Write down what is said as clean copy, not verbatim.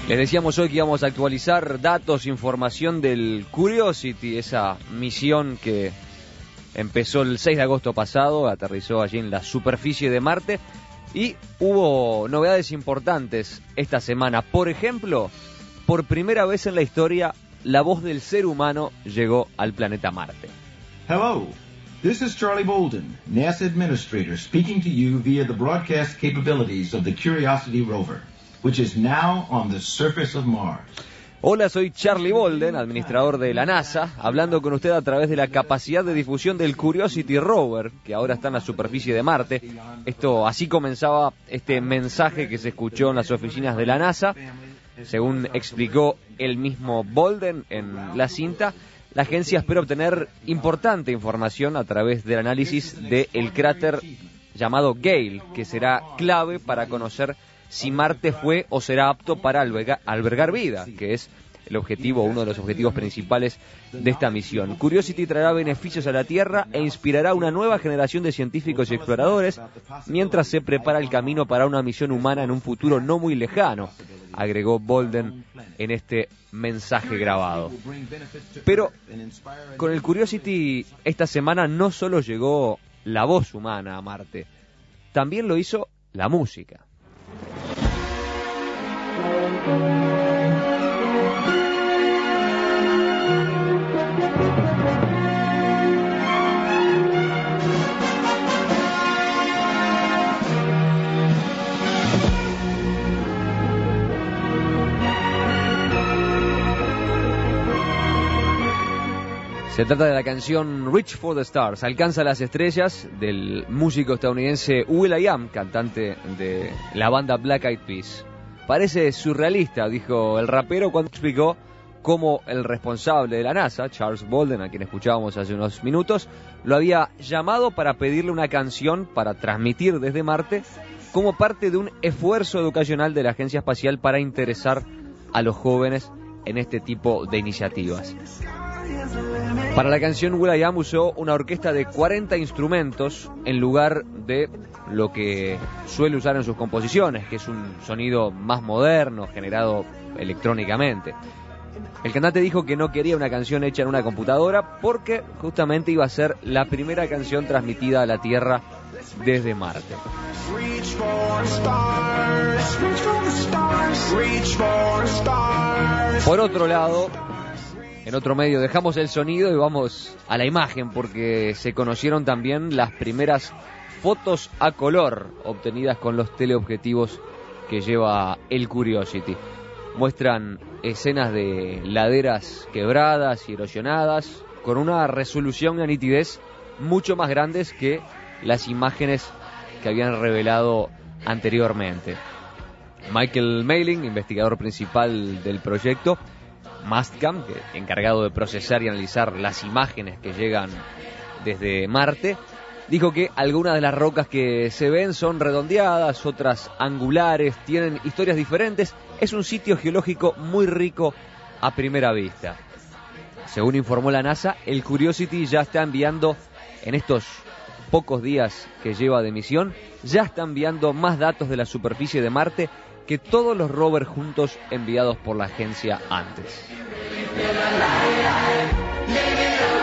Les decíamos hoy que íbamos a actualizar datos, información del Curiosity, esa misión que empezó el 6 de agosto pasado, aterrizó allí en la superficie de Marte y hubo novedades importantes esta semana. Por ejemplo, por primera vez en la historia, la voz del ser humano llegó al planeta Marte. Hello, this is Charlie Bolden, NASA Administrator, speaking to you via the broadcast capabilities of the Curiosity rover, which is now on the surface of Mars. Hola, soy Charlie Bolden, administrador de la NASA, hablando con usted a través de la capacidad de difusión del Curiosity rover, que ahora está en la superficie de Marte. Así comenzaba este mensaje que se escuchó en las oficinas de la NASA. Según explicó el mismo Bolden en la cinta, la agencia espera obtener importante información a través del análisis del cráter llamado Gale, que será clave para conocer si Marte fue o será apto para albergar vida, que es uno de los objetivos principales de esta misión. Curiosity traerá beneficios a la Tierra e inspirará una nueva generación de científicos y exploradores mientras se prepara el camino para una misión humana en un futuro no muy lejano, agregó Bolden en este mensaje grabado. Pero con el Curiosity esta semana no solo llegó la voz humana a Marte, también lo hizo la música. Se trata de la canción Reach for the Stars, Alcanza las estrellas, del músico estadounidense will.i.am, cantante de la banda Black Eyed Peas. Parece surrealista, dijo el rapero cuando explicó cómo el responsable de la NASA, Charles Bolden, a quien escuchábamos hace unos minutos, lo había llamado para pedirle una canción para transmitir desde Marte como parte de un esfuerzo educacional de la Agencia Espacial para interesar a los jóvenes en este tipo de iniciativas. Para la canción, will.i.am usó una orquesta de 40 instrumentos en lugar de lo que suele usar en sus composiciones, que es un sonido más moderno, generado electrónicamente. El cantante dijo que no quería una canción hecha en una computadora porque justamente iba a ser la primera canción transmitida a la Tierra desde Marte. Por otro lado, en otro medio dejamos el sonido y vamos a la imagen, porque se conocieron también las primeras fotos a color obtenidas con los teleobjetivos que lleva el Curiosity. Muestran escenas de laderas quebradas y erosionadas con una resolución y una nitidez mucho más grandes que las imágenes que habían revelado anteriormente. Michael Mailing, investigador principal del proyecto Mastcam, encargado de procesar y analizar las imágenes que llegan desde Marte, dijo que algunas de las rocas que se ven son redondeadas, otras angulares, tienen historias diferentes. Es un sitio geológico muy rico a primera vista. Según informó la NASA, el Curiosity ya está enviando, en estos pocos días que lleva de misión, ya está enviando más datos de la superficie de Marte que todos los rovers juntos enviados por la agencia antes.